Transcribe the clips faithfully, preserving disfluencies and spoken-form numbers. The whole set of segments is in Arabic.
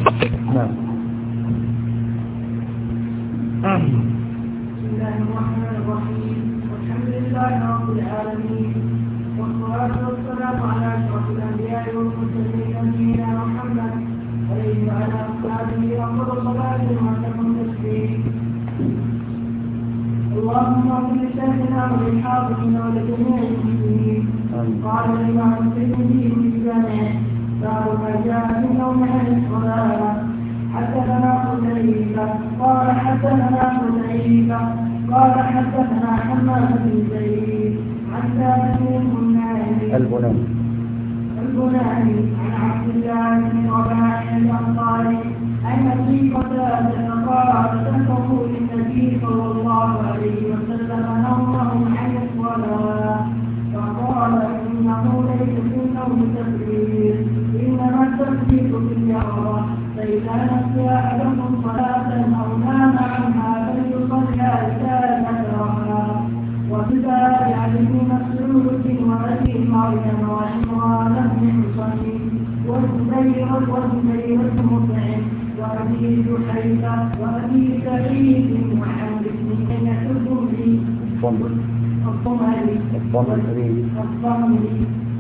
نعم. بسم الله الرحمن الرحيم. والحمد لله رب العالمين، والصلاة والسلام على أشرف الأنبياء والمرسلين نبينا محمد عليه وعلى أصحابه أفضل صلاة وأتم تسليم. اللهم اغفر لشيخنا وللحاضرين ولجميع المسلمين. قال الإمام الترمذي في جامعه: باب ما جاء في نوم عن الصلاة. حدثنا قتيبة قال حدثنا قتيبة قال حدثنا حماد بن زيد عن ثابت البناني البناني البناني عن عبد الله بن رباح الأنصاري أن في قتادة قال ذكروا للنبي صلى الله عليه وسلم نومهم عن الصلاة، فقال إنه ليس في النوم تكبير، إنما التكبير في اليقظة، فإذا نسي أحدكم صلاة أو نام عنها فليصلها إذا ذكرها. وفي الباب عن ابن مسعود وأبي مريم وعمران بن حصين والزبير والزبير بن مطعم وأبي جحيفة وأبي سعيد وعمر بن كنس الضمري الضمري الضمري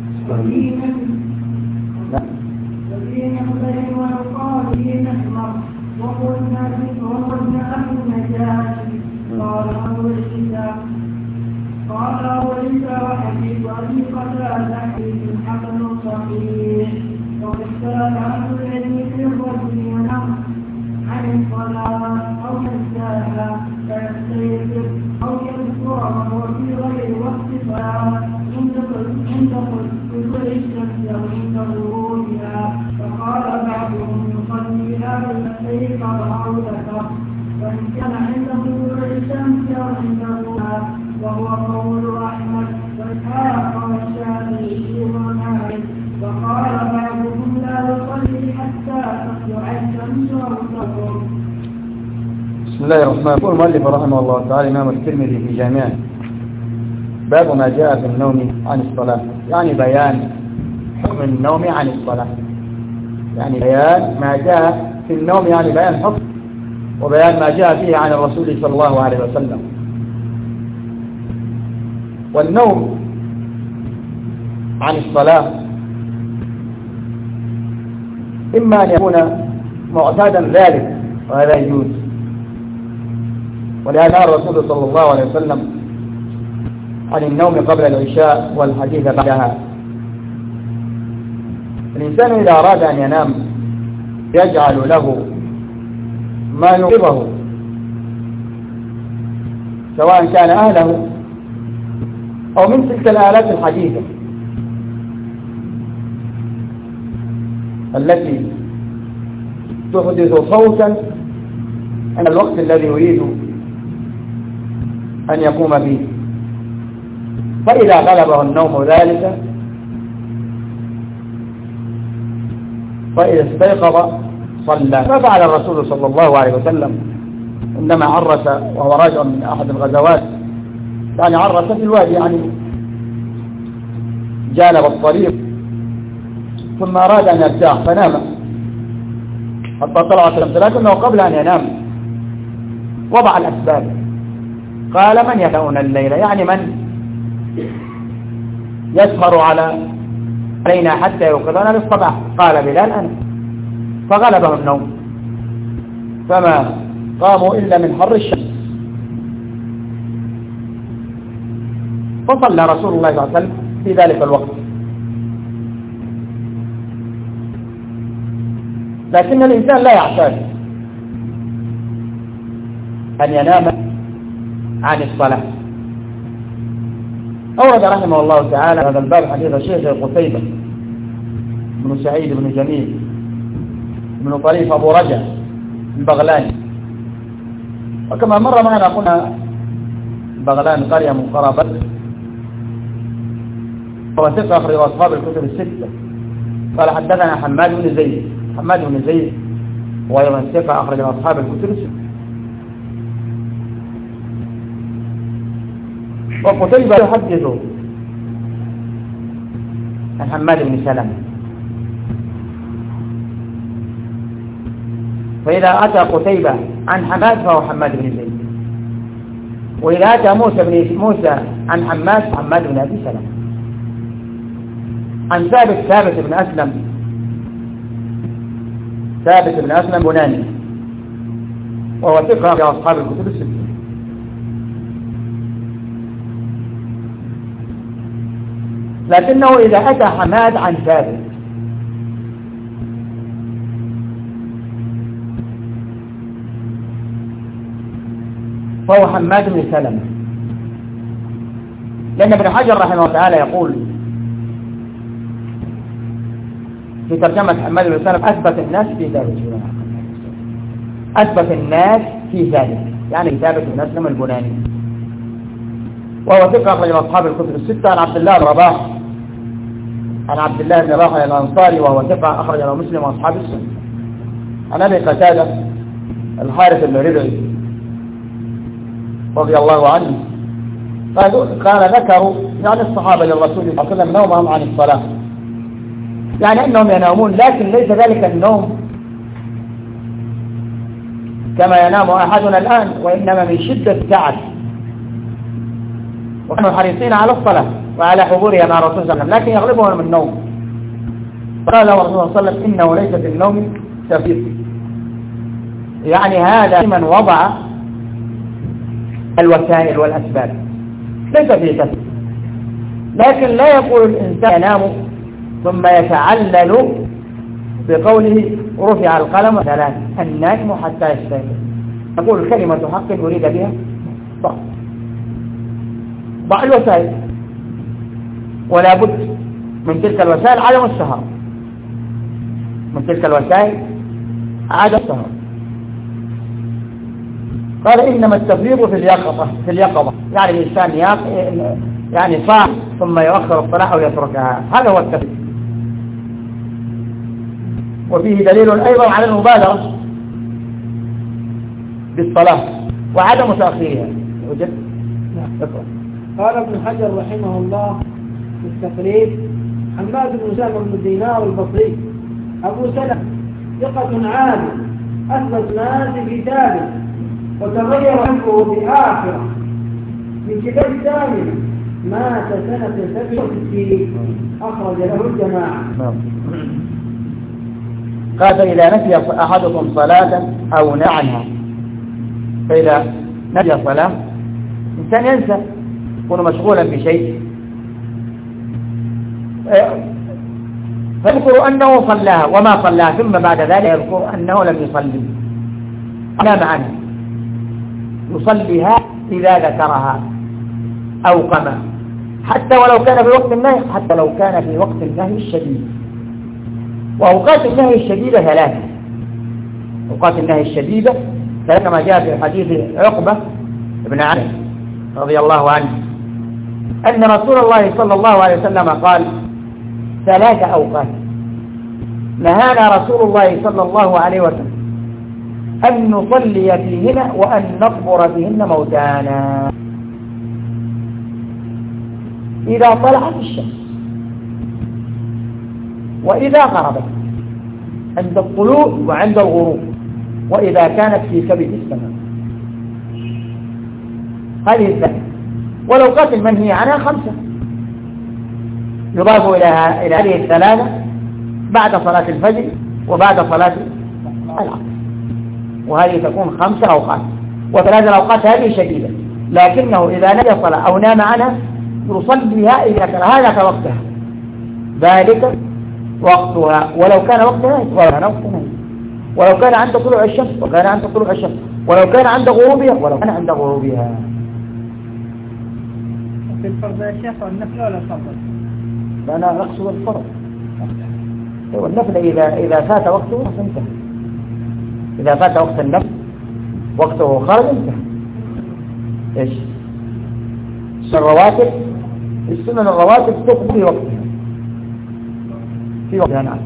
وفي نخبر ويقال في نحمر وقلنا وقلنا أهل النجاشي. قال أبو عيسى قال أبو عيسى وحديث أبي قتادة حديث حسن صحيح. وقد اختلف أهل العلم في الرجل ينام عن الصلاة أو ينساها فيستيقظ أو يذكرها وهو في غير وقت صلاة عند طلوع الشمس أو عند غروبها. فقال بعضهم يصلي هذا يستيقظ أو ذكر، وإن كان عند طلوع الشمس أو عند غروبها، وهو قول أحمد وإسحاق والشافعي ومالك. وقال بعضهم لا يصلي حتى تطلع الشمس أو تغرب. بسم الله الرحمن الرحيم. يقول المؤلف رحمه الله تعالى الإمام الترمذي في جامعه: باب ما جاء في النوم عن الصلاة، يعني بيان حكم النوم عن الصلاة، يعني بيان ما جاء في النوم، يعني بيان حكم وبيان ما جاء فيه عن الرسول صلى الله عليه وسلم. والنوم عن الصلاة إما أن يكون معتادا ذلك وهذا يجوز، ولهذا الرسول صلى الله عليه وسلم عن النوم قبل العشاء والحديث بعدها. الإنسان إذا أراد أن ينام يجعل له ما يوقظه، سواء كان أهله أو من تلك الآلات الحديثة التي تحدث صوتا عند الوقت الذي يريد أن يقوم به. فإذا غلبه النوم ذلك فإذا استيقظ صلى. ففعل الرسول صلى الله عليه وسلم عندما عرس وهو راجع من أحد الغزوات، يعني عرس في الوادي، يعني جانب الطريق، ثم أراد أن يرتاح فنام حتى طلعت الشمس، لكنه قبل أن ينام وضع الأسباب. قال: من يدعون الليل، يعني من يسهر على علينا حتى يوقظنا للصباح؟ قال بلال: أنا. فغلبه النوم فما قاموا إلا من حر الشمس، فصلى رسول الله صلى الله عليه وسلم في ذلك الوقت. لكن الإنسان لا يعتاد أن ينام عن الصلاة. أورد رحمه الله تعالى هذا الباب حديث الشيخ قتيبة بن سعيد بن جميل بن طريف أبو رجع البغلاني. وكما مر معنا قلنا بغلان قرية من قرى بدر، هو ثقة أخرج أصحاب الكتب الستة. قال: حدثنا حماد بن زيد. حماد بن زيد وأيضا ثقة أخرج أصحاب الكتب الستة. وقتيبة يحدث عن حماد بن سلمة فإذا أتى قتيبة عن حماد فهو حماد بن زيد، وإذا أتى موسى بن موسى عن حماد حماد بن أبي سلمة. عن ثابت ثابت بن أسلم ثابت بن أسلم بناني، وهو ثقة في أصحاب الكتب الستة. لكنه إذا أتى حماد عن ثابت فهو حماد بن سلمة، لأن ابن حجر رحمه الله تعالى يقول في ترجمة حماد بن سلمة أثبت الناس في ذلك، أثبت الناس في ذلك يعني ثابت بن أسلم البناني، وهو ثقة أخرج أصحاب الكتب الستة. عن عبد الله بن رباح عن عبد الله بن رباح الأنصاري وهو ثقة أخرج له مسلم وأصحاب السنة. عن أبي قتادة الحارث بن ربعي رضي الله عنه قال قال ذكروا يعني الصحابة للرسول صلى الله عليه وسلم نومهم عن الصلاة، يعني أنهم ينامون، لكن ليس ذلك النوم كما ينام أحدنا الآن، وإنما من شدة تعب، وكانوا حريصين على الصلاة وعلى حضورها مع الرسول صلى الله عليه وسلم، لكن يغلبهم النوم. قال له الرسول صلى الله عليه وسلم إنه ليس في النوم تفريط، يعني هذا من وضع الوسائل والأسباب، ليس فيه تفريط. لكن لا يقول الإنسان ينام ثم يتعلل بقوله رفع القلم ثلاث النجم حتى يستيقظ، يقول كلمة حق أريد بها ضع ضع الوسائل، ولا بد من تلك الوسائل عدم السهر، من تلك الوسائل عدم السهر. قال إنما التفريط في اليقظة في اليقظة يعني الإنسان يعني صاح ثم يؤخر الصلاة أو يتركها، هذا هو التفريط. وفيه دليل أيضا على المبادرة بالصلاة وعدم تأخيرها. وجد قال ابن حجر رحمه الله في التقريب حماد بن سلمة بن دينار البصري أبو سلمة ثقة عالم أثبت الناس في ثابت، وتغير عنه في آخرة من كتاب الثاني مات سنة سبع وستين أخرج له الجماعة. قال فإذا نسي أحدكم صلاة أو نام عنها، فإذا نسي صلاة إنسان ينسى يكون مشغولا بشيء فيذكر أنه صلاها وما صلاها، ثم بعد ذلك يذكر أنه لم يصلي نام عنها، يصليها إذا ذكرها أو قام، حتى ولو كان في وقت النهي، حتى لو كان في وقت النهي الشديد. وأوقات النهي الشديدة ثلاثة، أوقات النهي الشديدة ثلاثة كما جاء في حديث عقبة بن عامر رضي الله عنه أن رسول الله صلى الله عليه وسلم قال ثلاث أوقات نهانا رسول الله صلى الله عليه وسلم أن نصلي فيهن وأن نقبر فيهن موتانا: إذا طلعت الشمس، وإذا غربت، عند الطلوع وعند الغروب، وإذا كانت في كبد السماء. هذه الثلاثة. والأوقات المنهي عنها خمسة يضاف إلى إلى هذه الثلاثة بعد صلاة الفجر وبعد صلاة العصر، وهذه تكون خمسة أوقات. وثلاث الأوقات هذه شديدة، لكنه إذا نسي صلاة أو نام عنها يصليها إذا كان هذا وقتها، ذلك وقتها، ولو كان وقتها ولو كان وقتها، ولو كان عند طلوع الشمس وكان عند طلوع الشمس، ولو كان عند غروبها ولو كان عند غروبها. في الفرض يا شيخ والنفل ولا الفرض؟ فأنا أقصد الفرض. والنفل إذا إذا فات وقته انتهى، إذا فات وقت النفل وقته خرج انتهى. إيش؟ الرواتب، السنن الرواتب تقضي في وقتها، في وقتها. نعم،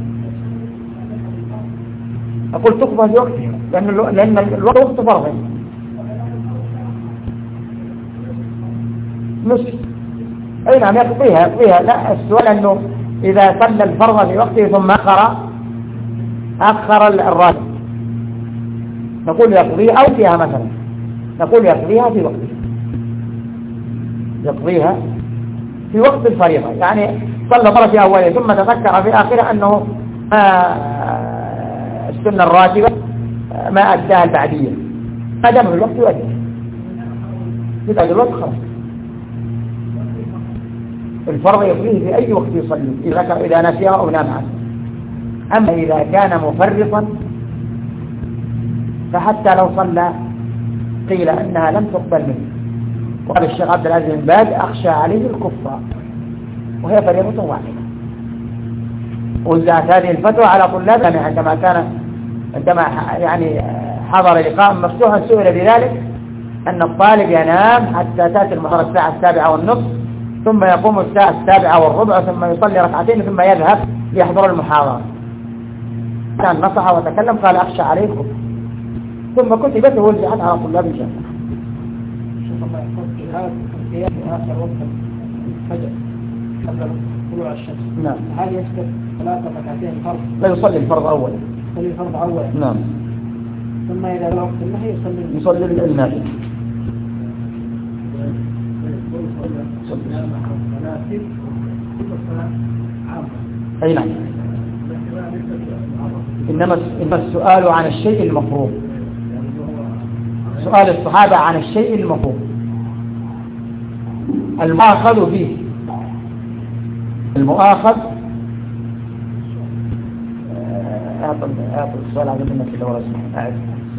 أقول تقضى في وقتها لأن لأن الوقت وقت فرض. نصف أي نعم يقضيها يقضيها لا، السؤال أنه إذا صلى الفرض في وقته ثم أخر أخر الراتب نقول يقضيها أو فيها مثلا، نقول يقضيها في وقتها، يقضيها في وقت الفريضة، يعني صلى مرة في أوله ثم تذكر في آخره أنه ما السنة الراتبة ما أداها البعدية، ما دام في الوقت يؤدي يبقى الوقت خلاص. الفرض يقضيه في أي وقت يصلي إذا إذا نسيها أو نام عنه. أما إذا كان مفرطا فحتى لو صلى قيل أنها لم تقبل منه. وقال الشيخ عبد العزيز بن باز أخشى عليه الكفار، وهي فريضة واحدة. وزعت هذه الفتوى على طلابنا عندما كان عندما يعني حضر لقاء مفتوحا سئل بذلك أن الطالب ينام حتى تأتي المحاضرة الساعة السابعة والنصف ثم يقوم الساعة السابعة والربع ثم يصلي ركعتين ثم يذهب ليحضر المحاضرة. كان نصح وتكلم قال أخشى عليكم، ثم كتبت ووزعت على طلاب الجامعة. في آخر وقت الفجر قبل طلوع الشمس، نعم، هل يسبق ثلاثة ركعتين فرض؟ لا، يصلي الفرض أولا. يصلي الفرض أولا. نعم. ثم إذا بلغ وقت النهي يصلي يصلي النافلة. أي نعم. إنما إنما السؤال عن الشيء المفروض، سؤال الصحابة عن الشيء المفروض المؤاخذ به، المؤاخذ أعطي أعطي السؤال على منك في دورة اسمه أعد.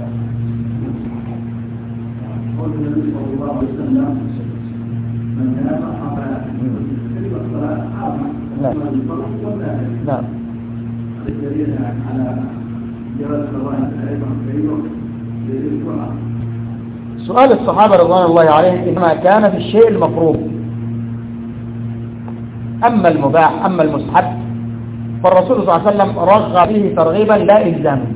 قول النبي صلى الله عليه وسلم من نام على الصلاة حرما نعم. الدليل على جواز الرواية أيضا في وقت للجمعة. سؤال الصحابة رضوان الله عليهم إنما كان في الشيء المفروض. أما المباح أما المستحب فالرسول صلى الله عليه وسلم رغب فيه ترغيبا لا إلزاما،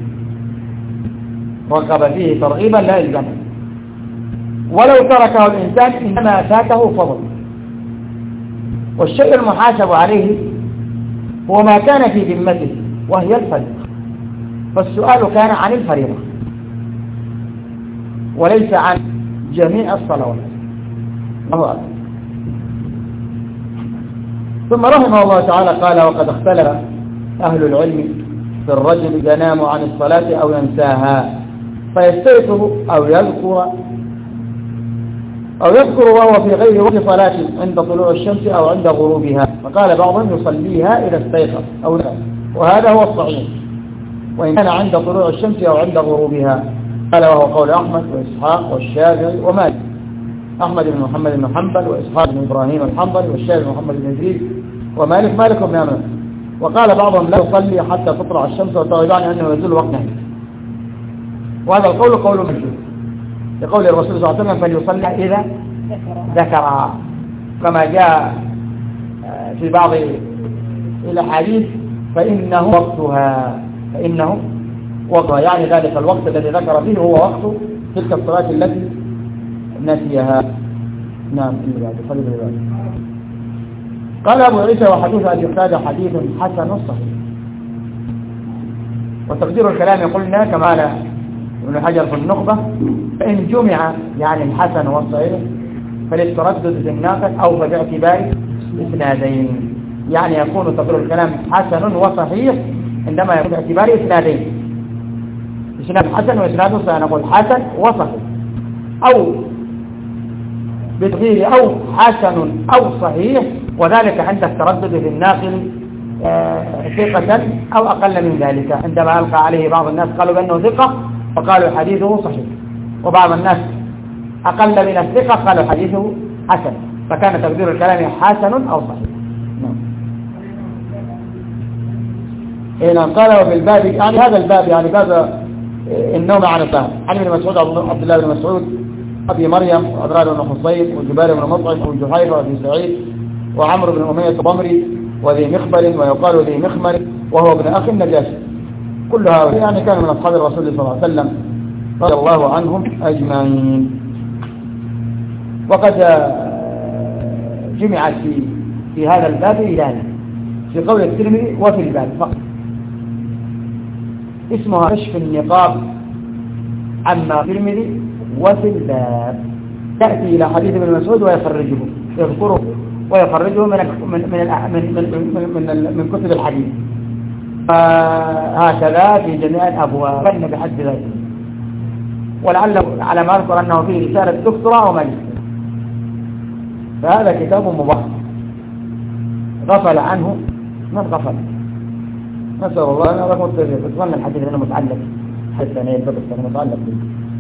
رغب فيه ترغيبا لا إلزاما، ولو تركه الإنسان إنما فاته فضل. والشيء المحاسب عليه هو ما كان في ذمته وهي الفريضة، فالسؤال كان عن الفريضة وليس عن جميع الصلوات. الله أكبر. ثم رحمه الله تعالى قال: وقد اختلف أهل العلم في الرجل ينام عن الصلاة أو ينساها فيستيقظ أو يذكر أو يذكر وهو في غير وقت صلاة عند طلوع الشمس أو عند غروبها، فقال بعضهم يصليها إذا استيقظ أو نام، وهذا هو الصحيح، وإن كان عند طلوع الشمس أو عند غروبها. قال وهو قول أحمد وإسحاق والشافعي ومالك، أحمد بن محمد بن حنبل وإسحاق بن إبراهيم الحنبلي والشافعي بن محمد بن إدريس ومالك مالك بن أنس. وقال بعضهم لا يصلي حتى تطلع الشمس وتغيبان أنه يزول وقت نهي، وهذا القول قول مجهول لقول الرسول صلى الله عليه وسلم: فليصلي إذا ذكرها، كما جاء في بعض الأحاديث فإنه وقتها، فإنه وقتها، يعني ذلك الوقت الذي ذكر فيه هو وقت تلك الصلاة التي نسيها. نعم. قال أبو عيسى: وحديث أبي قتادة حديث حسن صحيح. وتقدير الكلام قلنا كما قال ابن حجر في النخبة: فإن جمع يعني الحسن والصحيح فللتردد في الناقل أو باعتبار إسنادين، يعني يكون تقدير الكلام حسن وصحيح عندما يكون باعتبار إسنادين، إسناد حسن وإسناد صحيح، نقول حسن وصحيح، أو بتغيير أو حسن أو صحيح، وذلك عند التردد في الناقل ثقة أو أقل من ذلك. عندما ألقى عليه بعض الناس قالوا بأنه ثقة فقالوا حديثه صحيح، وبعض الناس أقل من الثقة قالوا حديثه حسن، فكان تقدير الكلام حسن أو صحيح. هنا قال وفي الباب، يعني هذا الباب يعني باب النوم عن الصلاة، عن ابن مسعود عبد الله بن مسعود أبي مريم وعبد بن حصين وجبير بن مطعم وجحيفة وابي سعيد وعمرو بن أمية الضمري وذي مخبر ويقال ذي مخمر وهو ابن أخي النجاشي، كل هؤلاء يعني كانوا من أصحاب الرسول صلى الله عليه وسلم رضي الله عنهم أجمعين. وقد جمعت في في هذا الباب إلان في قول الترمذي وفي الباب فقط، اسمها كشف النقاب أما في الترمذي وفي الباب تأتي إلى حديث ابن مسعود ويخرجه يذكره ويخرجه من من من من من, من, من, من كتب الحديث. هكذا في جميع الأبواب بحد ذلك. ولعل على ما أذكر أنه فيه رسالة دكتوراه أو ماجستير. فهذا كتاب مبارك غفل عنه من غفل. نسأل الله أن أراكم التوفيق. أتمنى الحديث أنه متعلق حتى أنا يلتبس أنه متعلق به.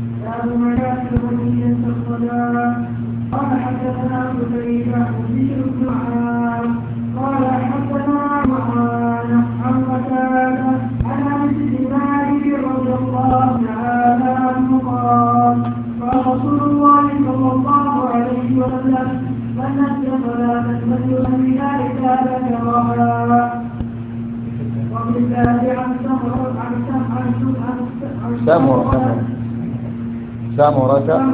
قال حدثنا قتيبة بشر بن عامر قال حدثنا معاذ عن قتادة عن أنس بن مالك رضي الله تعالى عنه قال قال رسول الله صلى الله عليه وسلم من نسي صلاة فليصلي ذلك ذكرها. وبالله عن سمرة عن سمرة سمرة سمرة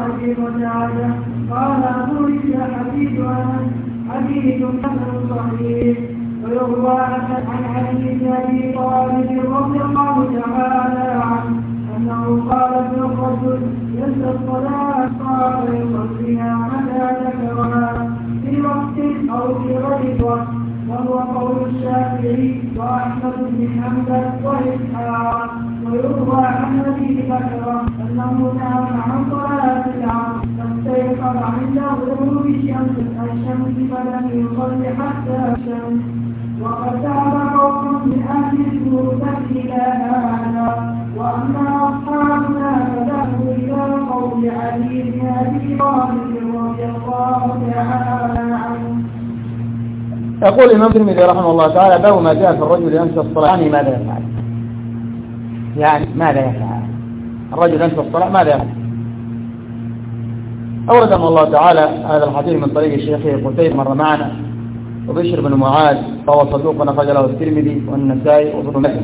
قال أبو عيسى حديث حديث حسن صحيح. ويروى عن علي بن أبي طالب رضي الله تعالى عنه أنه قال في الرجل ينسى الصلاة قال يصليها متى ذكرها في وقت أو في غير وقت، وهو قول الشافعي وأحمد بن حنبل وإسحاق. ويروى عن أبي بكر أنه نهى عن صلاة العصر فاستيقظ عند غروب الشمس الشمس فلم يصل حتى الشمس. وقد ذهب قوم من أهل الكوفة إلى هذا، وأما أصحابنا فذهبوا إلى قول علي بن أبي طالب رضي الله تعالى عنه. يقول الإمام الترمذي رحمه الله تعالى باب ما جاء في الرجل ينسى الصلاة. يعني ماذا يفعل؟ يعني ماذا يفعل الرجل ينسى الصلاة؟ ماذا يفعل؟ أورد الله تعالى هذا الحديث من طريق الشيخ قتيبة مر معنا وبشر بن معاذ فهو صدوق أخرج له الترمذي والنسائي وابن ماجه.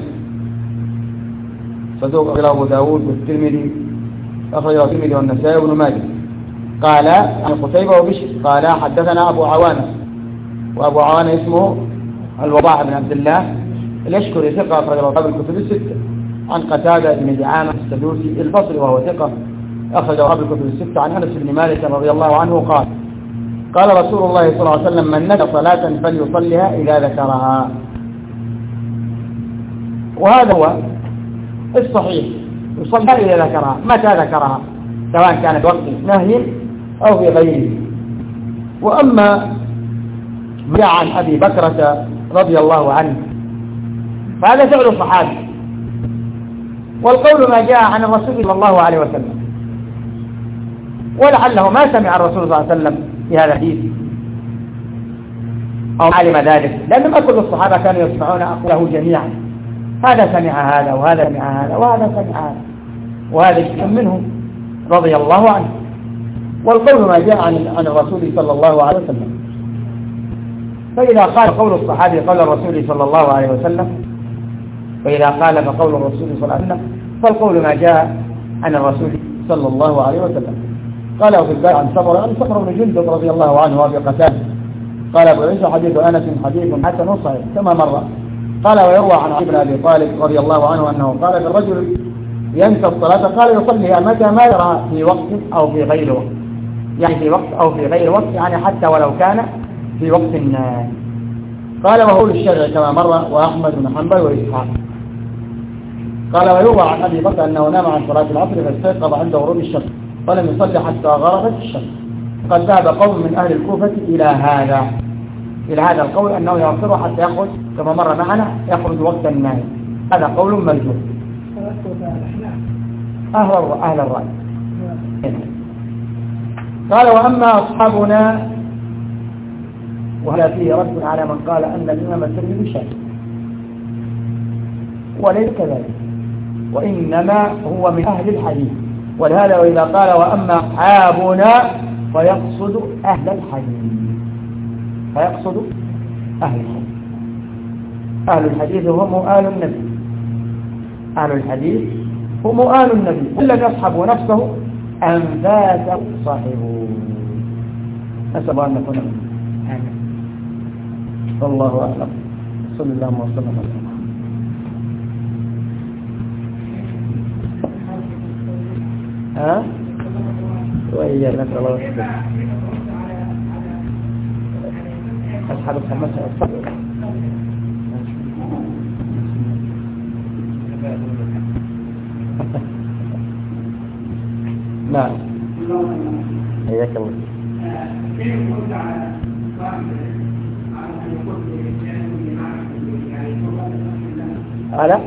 صدوق أخرج له أبو داود والترمذي أخرج له الترمذي والنسائي وابن ماجه. قال عن قتيبة وبشر قال حدثنا أبو عوانة، وأبو عوانة اسمه الوضاح بن عبد الله اليشكري ثقة أخرج له أصحاب الكتب الستة. عن قتادة بن دعامة السدوسي البصري وهو ثقة أخرج أصحاب الكتب الستة. عن أنس بن مالك رضي الله عنه قال قال رسول الله صلى الله عليه وسلم من نسي صلاة فليصليها إذا ذكرها. وهذا هو الصحيح، يصليها إذا ذكرها. متى ذكرها؟ سواء كانت وقت نهي أو في غيره. وأما ما عن أبي بكرة رضي الله عنه فهذا فعل الصحابي، والقول ما جاء عن الرسول صلى الله عليه وسلم، ولعله ما سمع الرسول صلى الله عليه وسلم في هذا الحديث أو علم ذلك، لأن ما كل الصحابة كانوا يسمعون أقوله جميعا. هذا سمع هذا وهذا سمع هذا وهذا سمع هذا وهذا شيء منهم رضي الله عنه. والقول ما جاء عن عن الرسول صلى الله عليه وسلم. فإذا قال قول الصحابي قال الرسول صلى الله عليه وسلم، وإذا قال فقول الرسول صلى الله عليه وسلم، فالقول ما جاء عن الرسول صلى الله عليه وسلم. قال في الباب عن صبر عن صبر بن جندب رضي الله عنه وابي قتادة قال ابو عيسى حديث انس حديث حسن صحيح كما مر. قال ويروى عن علي بن ابي طالب رضي الله عنه انه قال الرجل ينسى الصلاه قال يصليها متى ما يرى في وقت او في غير وقت، يعني في وقت او في غير وقت، يعني حتى ولو كان في وقت. قال وهو الشرع كما مر واحمد بن حنبل واسحاق. قال ويروى عن ابي بكر انه نام عن صلاه العصر فاستيقظ عند غروب الشمس فلم يصلي حتى غربت الشمس. قد ذهب قوم من اهل الكوفه الى هذا الى هذا القول انه يغفر حتى يخرج كما مر معنا يخرج وقت النهي. هذا قول مرجوح. اهل اهل الراي. قال واما اصحابنا، وهذا فيه رد على من قال ان الامام الترمذي شاذ، وليس كذلك، وانما هو من اهل الحديث. ولهذا واذا قال واما اصحابنا فيقصد اهل الحديث، فيقصد اهل الحديث. اهل الحديث هم آل النبي، اهل الحديث هم آل النبي الذي يصحب نفسه انفاسه صاحبه. نسأل ان نكون آمين. والله اعلم. صلى الله وسلم على ها وهي نسأل الله السلامة. أصحاب الخمسة نعم حياك الله. على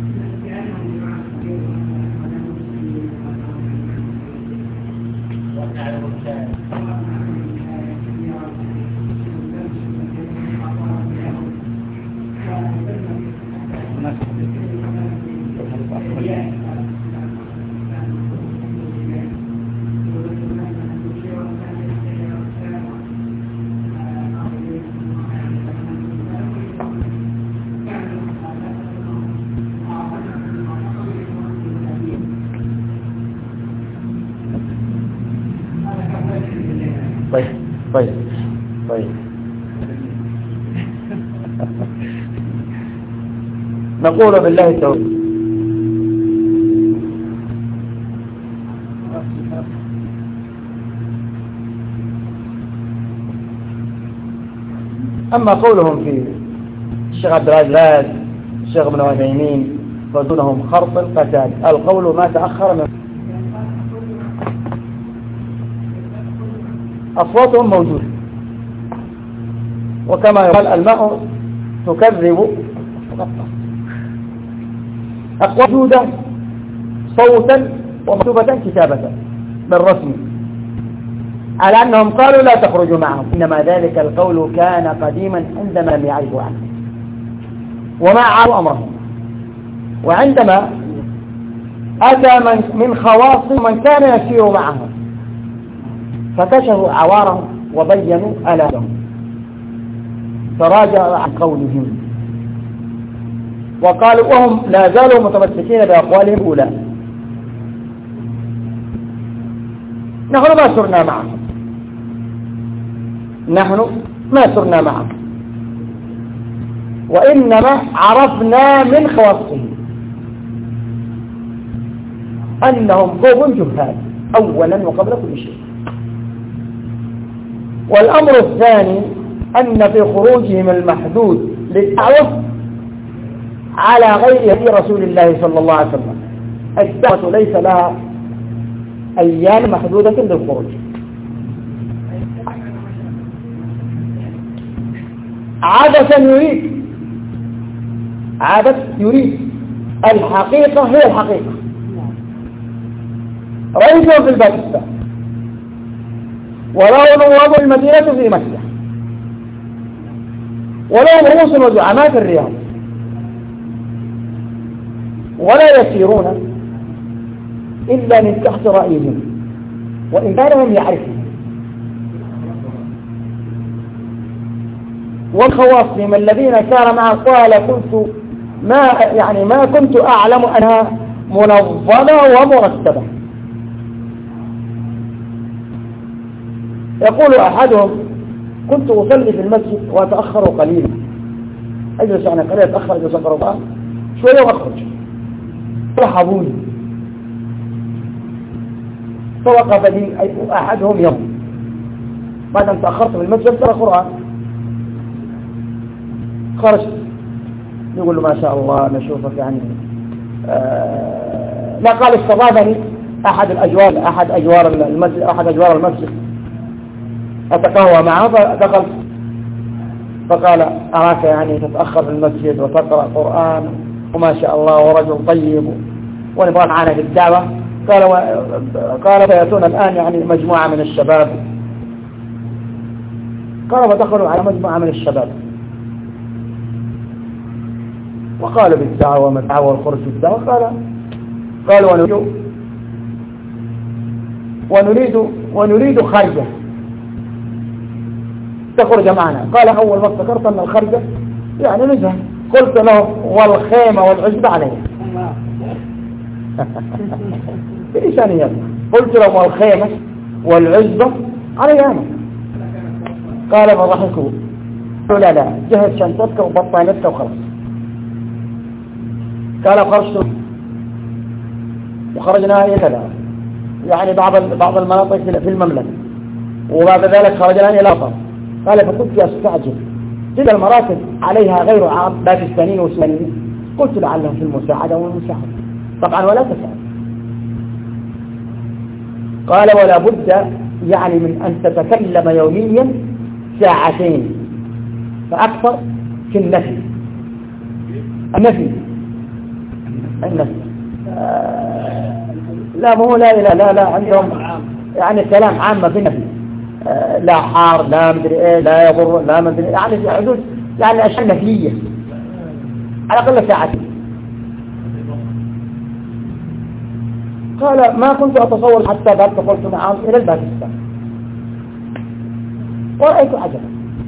طيب طيب طيب نقول بالله التوفيق. أما قولهم في الشيخ عبد العزيز الشيخ ابن عثيمين فدونهم خرط القتال، القول ما تأخر من أصواتهم موجودة، وكما يقال الماء تكذب أقوى موجودة صوتا ومكتوبة كتابة بالرسم، على أنهم قالوا لا تخرجوا معهم، إنما ذلك القول كان قديما عندما لم يعرفوا عنه وما عاروا أمرهم، وعندما أتى من, من خواص من كان يسير معهم فكشفوا عوارهم وبينوا آلامهم تراجعوا عن قولهم وقالوا وهم لا زالوا متمسكين بأقوالهم الأولى نحن ما سرنا معهم نحن ما سرنا معهم وإنما عرفنا من خواصهم أنهم قوم جهال أولا وقبل كل شيء. والأمر الثاني أن في خروجهم المحدود للدعوة على غير هدي رسول الله صلى الله عليه وسلم، الدعوة ليس لها أيام محدودة للخروج. عادة يريد عادة يريد الحقيقة هي الحقيقة. رأيتهم في الباكستان ولو نواب المدينة في مكة ولو رؤوس وزعماء في الرياض ولا يسيرون إلا من تحت رأيهم وإن كانهم يعرفون. والخواصهم الذين كان معه قال كنت ما يعني ما كنت أعلم أنها منظمة ومرتبة. يقول أحدهم كنت أصلي في المسجد وأتأخر قليلا، أجلس أنا قليلا أتأخر أجلس أقرأ شوية وأخرج رحبوني فوقف لي أحدهم يوم بعد أن تأخرت في المسجد ترى قرآن خرجت يقول له ما شاء الله نشوفك يعني آه لا قال استضافني أحد الأجوار أحد أجوار المسجد أحد أجوار المسجد أتقهوى معه فدخل فقال أراك يعني تتأخر في المسجد وتقرأ قرآن وما شاء الله ورجل طيب ونبغى معنا في الدعوة. قال و... قال سيأتون الآن يعني مجموعة من الشباب. قال ودخلوا على مجموعة من الشباب وقالوا بالدعوة وما الدعوة والخروج بالدعوة. قال قالوا ونريد ونريد ونريد خرجة تخرج معنا. قال أول ما افتكرت أن الخرجة يعني نزهة قلت له والخيمة والعزبة عليها بلسانيات قلت له والخيمة والعزبة عليها أنا. قال فضحكوا قالوا لا لا جهز شنطتك وبطانتك وخلاص. قال خرجت وخرجنا هكذا يعني بعض بعض المناطق في المملكة، وبعد ذلك خرج الآن إلى مصر. قال فكنت أستعجل، تلك المراكز عليها غير عام باكستانيين وسودانيين، قلت لعلهم في المساعدة والمساعدة طبعا ولا تساعد. قال ولا بد يعني من أن تتكلم يوميا ساعتين فأكثر في النفي النفي النفي آه لا مو لا لا لا, لا عندهم يعني كلام عامة في النفي، آه لا حار لا مدري ايه لا يضر لا مدري يعني في حدود يعني أشياء نفية على الأقل ساعتين. قال ما كنت أتصور حتى ذهبت قلت معهم إلى الباكستان ورأيت عجبا،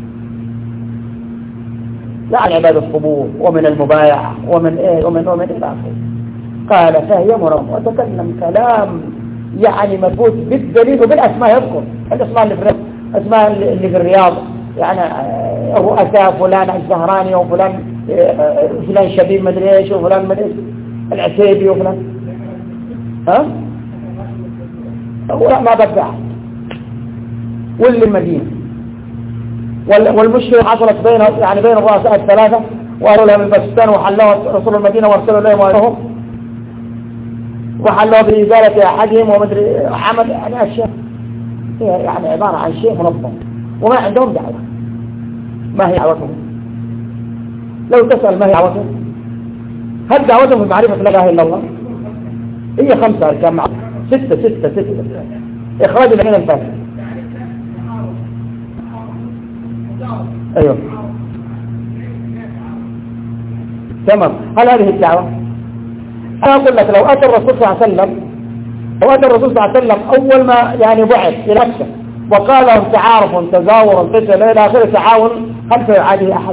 يعني عبادة القبور ومن المبايعة ومن إيه ومن ومن إلى آخره. قال فهي مرام وتكلم كلام يعني مثبوت بالدليل وبالأسماء، يذكر الأسماء اللي في الأسماء اللي في الرياض يعني الرؤساء فلان الزهراني وفلان فلان شبيب مدري إيش وفلان مدري إيش العتيبي وفلان ها ولا ما بدع واللي المدينة والمشكلة حصلت بين يعني بين الرؤساء الثلاثة وقالوا لهم الباكستان وحلوها رسول المدينة وارسلوا إليهم وإليهم وحلوها بإزالة أحدهم ومدري عمل يعني أشياء يعني عبارة عن شيء منظم وما عندهم دعوة. ما هي دعوتهم؟ لو تسأل ما هي دعوتهم؟ هل دعوتهم في معرفة لا إله إلا الله؟ هي خمسة أركان مع ستة ستة ستة إخراج العين الفاسد. أيوه تمام. هل هذه الدعوة؟ أنا أقول لك لو أتى الرسول صلى الله عليه وسلم لو أتى الرسول صلى الله عليه وسلم أول ما يعني بعث إلى مكة وقال لهم تعارف تزاور قتل إلى آخر تعاون، هل سيعاديه أحد؟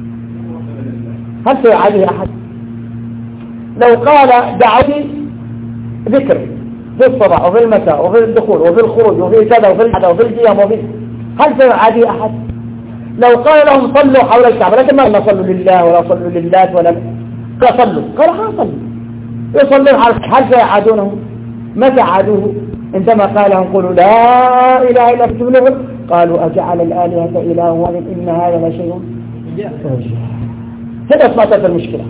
هل سيعاديه أحد؟ لو قال دعوتي ذكر في الصباح وفي المساء وفي الدخول وفي الخروج وفي كذا وفي الحدا وفي القيام وفي هل سيعاديه أحد؟ لو قال لهم صلوا حول الكعبة لكن ما لا صلوا لله ولا صلوا لله ولا لا صلوا، قال ها صلوا يصلون، هل سيعادونه؟ متى عادوه؟ عندما قال لهم قولوا لا إله إلا الله قالوا أجعل الآلهة إله واحد إن هذا لشيء هذا أصبحت المشكلة.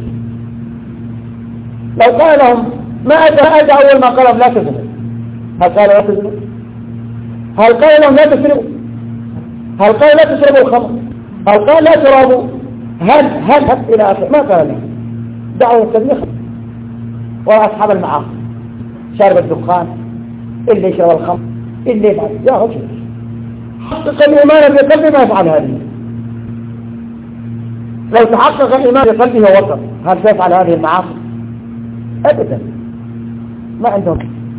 لو قال لهم ما أتى أول ما قال لهم لا تزنوا، هل قال لا تزنوا؟ هل قال لهم لا تسرقوا؟ هل قال لا تشربوا الخمر؟ هل قال لا ترابوا؟ هل هل هل إلى آخر ما قال لهم. دعوة التبليغ وأصحاب المعاصي شارب الدخان اللي يشرب الخمر اللي يفعل يا رجل حقق الإيمان في قلبه ما يفعل هذه. لو تحقق الإيمان في قلبه ووقف هل سيفعل هذه المعاصي؟ أبدا ما عندهم.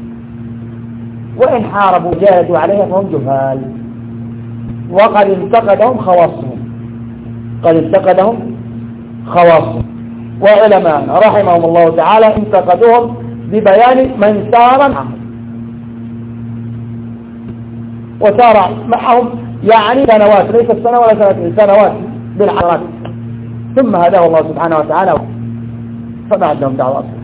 وإن حاربوا جاهدوا عليها فهم جهال وقد انتقدهم خواصهم قد انتقدهم خواصهم وعلماء رحمهم الله تعالى انتقدوهم ببيان من سار معهم وسار معهم يعني سنوات ليس السنة ولا سنتين سنوات بالعشرات ثم هداه الله سبحانه وتعالى فما عندهم دعوة أصلا.